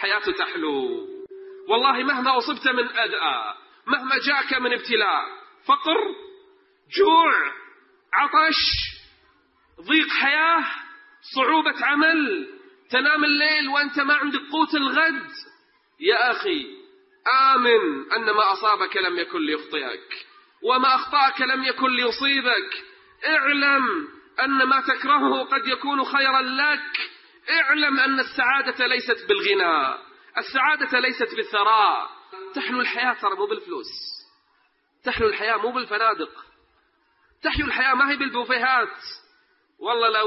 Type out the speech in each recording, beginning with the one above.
الحياة تحلو. والله مهما أصبت من أذى، مهما جاءك من ابتلاء، فقر، جوع، عطش، ضيق حياة، صعوبة عمل، تنام الليل وأنت ما عندك قوت الغد، يا أخي آمن أن ما أصابك لم يكن ليخطئك، وما أخطأك لم يكن ليصيبك. اعلم أن ما تكرهه قد يكون خيرا لك. اعلم أن السعادة ليست بالغنى، السعادة ليست بالثراء. تحلو الحياة ترى مو بالفلوس، تحلو الحياة مو بالفنادق، تحلو الحياة ما هي بالبوفيهات. والله لو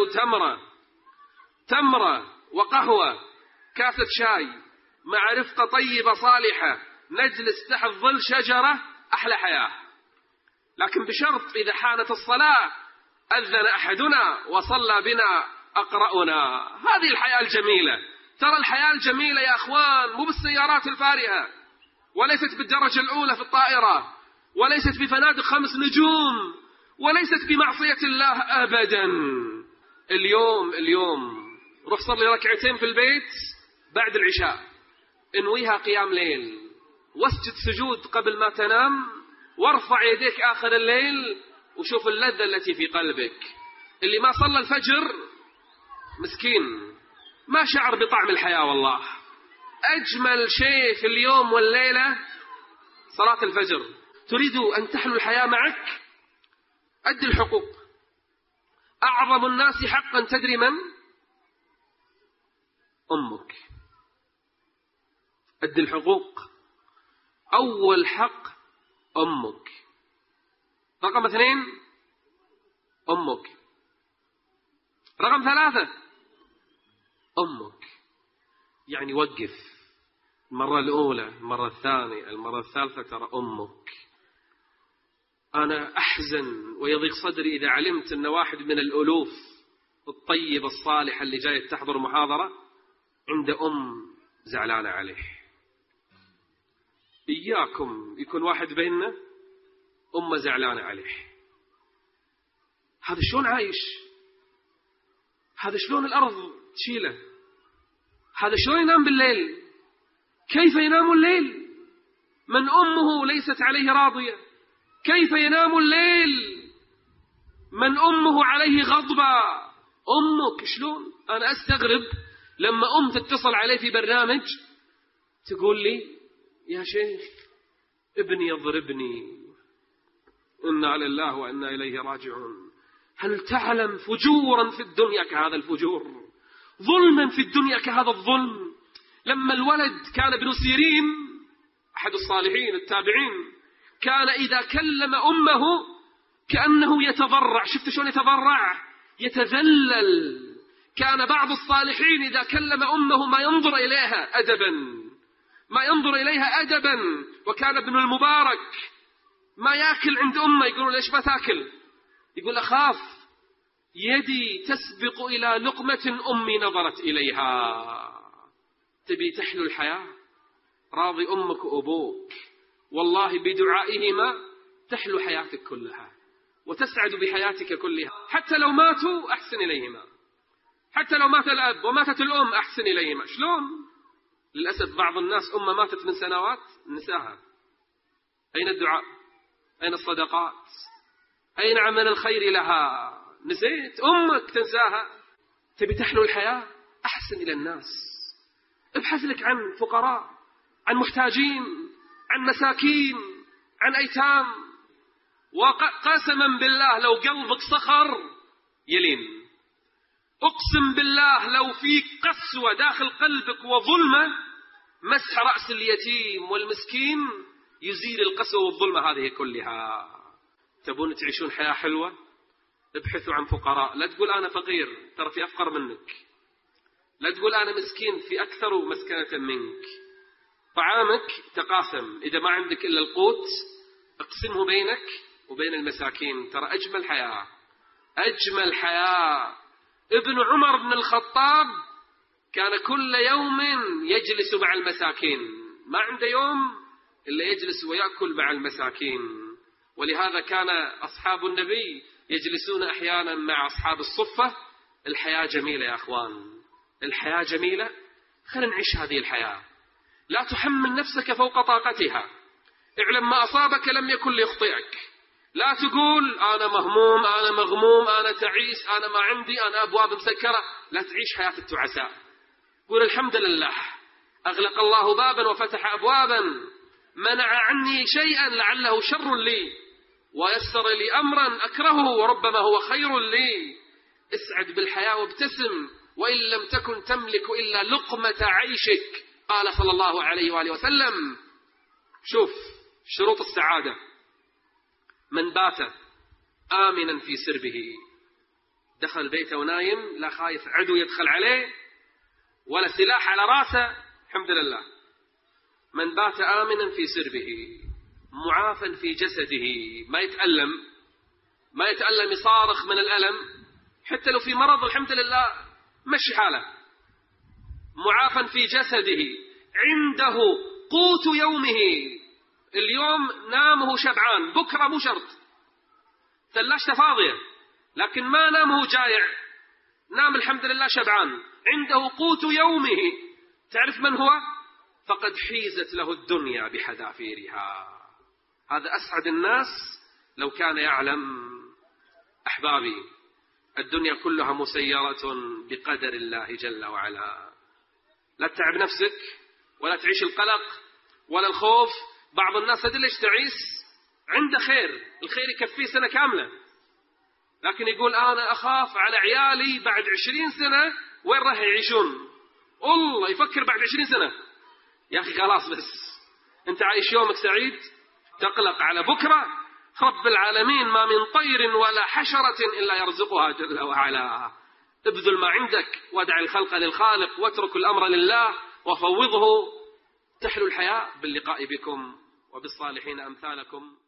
تمرة وقهوة كاسة شاي مع رفقة طيبة صالحة نجلس تحت ظل شجرة، أحلى حياة. لكن بشرط إذا حانت الصلاة أذن أحدنا وصلى بنا أقرأنا. هذه الحياة الجميلة. ترى الحياة الجميلة يا أخوان مو بالسيارات الفارهة، وليست بالدرجة الأولى في الطائرة، وليست بفنادق 5 نجوم، وليست بمعصية الله أبدا. اليوم روح صلي ركعتين في البيت بعد العشاء، انويها قيام ليل، واسجد سجود قبل ما تنام، وارفع يديك آخر الليل، وشوف اللذة التي في قلبك. اللي ما صلى الفجر مسكين، ما شعر بطعم الحياة. والله أجمل شيء في اليوم والليلة صلاة الفجر. تريد أن تحلو الحياة معك؟ أدي الحقوق. أعظم الناس حقا تدري من؟ أمك. أدي الحقوق. أول حق أمك. رقم 2 أمك. رقم 3 أمك. يعني وقف، المرة الأولى، المرة الثانية، المرة الثالثة، ترى أمك. أنا أحزن ويضيق صدري إذا علمت أن واحد من الألوف الطيبة الصالحة اللي جاية تحضر محاضرة عند زعلانة عليه. إياكم يكون واحد بيننا زعلانة عليه. هذا شلون عايش؟ هذا شلون الأرض تشيله؟ هذا شلون ينام بالليل؟ كيف ينام الليل من أمه ليست عليه راضية؟ كيف ينام الليل من أمه عليه غضبة؟ أمك شلون؟ أنا أستغرب لما تتصل علي في برنامج تقول لي يا شيخ ابني يضربني، إنا لله وإنا إليه راجعون. هل تعلم فجورا في الدنيا كهذا الفجور؟ ظلما في الدنيا كهذا الظلم. لما الولد كان ابن سيرين أحد الصالحين التابعين كان إذا كلم أمه كأنه يتضرع. شفت شلون يتضرع؟ يتذلل. كان بعض الصالحين إذا كلم أمه ما ينظر إليها أدبا، ما ينظر إليها أدبا. وكان ابن المبارك ما يأكل عند أمه، يقولون ليش ما تأكل؟ يقول أخاف يدي تسبق إلى لقمة أمي نظرت إليها. تبي تحلو الحياة؟ راضي أمك وأبوك، والله بدعائهما تحلو حياتك كلها وتسعد بحياتك كلها. حتى لو ماتوا أحسن إليهما، حتى لو مات الأب وماتت الأم أحسن إليهما. شلون؟ للأسف بعض الناس ماتت من سنوات نساها. أين الدعاء؟ أين الصدقات؟ أين عمل الخير لها؟ نسيت أمك تنساها. تبي تحلو الحياة؟ أحسن إلى الناس. ابحث لك عن فقراء، عن محتاجين، عن مساكين، عن أيتام. وقسما بالله لو قلبك صخر يلين. أقسم بالله لو في قسوة داخل قلبك وظلمة، مسح رأس اليتيم والمسكين يزيل القسوة والظلمة هذه كلها. تبون تعيشون حياة حلوة؟ ابحثوا عن فقراء. لا تقول أنا فقير، ترى في أفقر منك. لا تقول أنا مسكين، في أكثر مسكنة منك. طعامك تقاسم، إذا ما عندك إلا القوت اقسمه بينك وبين المساكين. ترى أجمل حياة، أجمل حياة. ابن عمر بن الخطاب كان كل يوم يجلس مع المساكين، ما عنده يوم إلا يجلس ويأكل مع المساكين. ولهذا كان أصحاب النبي يجلسون أحيانا مع أصحاب الصفة. الحياة جميلة يا أخوان، الحياة جميلة. خلينا نعيش هذه الحياة. لا تحمل نفسك فوق طاقتها. اعلم ما أصابك لم يكن ليخطئك. لا تقول أنا مهموم، أنا مغموم، أنا تعيس، أنا ما عندي، أنا أبواب مسكرة. لا تعيش حياة التعساء. قول الحمد لله، أغلق الله بابا وفتح أبوابا، منع عني شيئا لعله شر لي، ويسر لي أمرا أكرهه وربما هو خير لي. اسعد بالحياة وابتسم، وإن لم تكن تملك إلا لقمة عيشك. قال صلى الله عليه وآله وسلم: شوف شروط السعادة: من بات آمنا في سربه، دخل بيته ونايم لا خايف عدو يدخل عليه ولا سلاح على راسه، الحمد لله. من بات آمنا في سربه معافا في جسده، ما يتألم يصارخ من الألم، حتى لو في مرض الحمد لله مشي حاله. معافا في جسده، عنده قوت يومه، اليوم نامه شبعان، بكرة مو شرط، ثلاجته فاضية لكن ما نامه جائع، نام الحمد لله شبعان، عنده قوت يومه. تعرف من هو؟ فقد حيزت له الدنيا بحذافيرها. هذا أسعد الناس لو كان يعلم. أحبابي، الدنيا كلها مسيرة بقدر الله جل وعلا. لا تتعب نفسك ولا تعيش القلق ولا الخوف. بعض الناس هذا ليش تعيس؟ عنده خير، الخير يكفيه سنة كاملة، لكن يقول أنا أخاف على عيالي بعد 20 سنة وين راح يعيشون. والله يفكر بعد 20 سنة. يا أخي خلاص، بس أنت عايش يومك سعيد، تقلق على بكرة. رب العالمين ما من طير ولا حشرة إلا يرزقها جل وعلا. ابذل ما عندك وادع الخلق للخالق واترك الأمر لله وفوضه. تحلو الحياة باللقاء بكم وبالصالحين أمثالكم.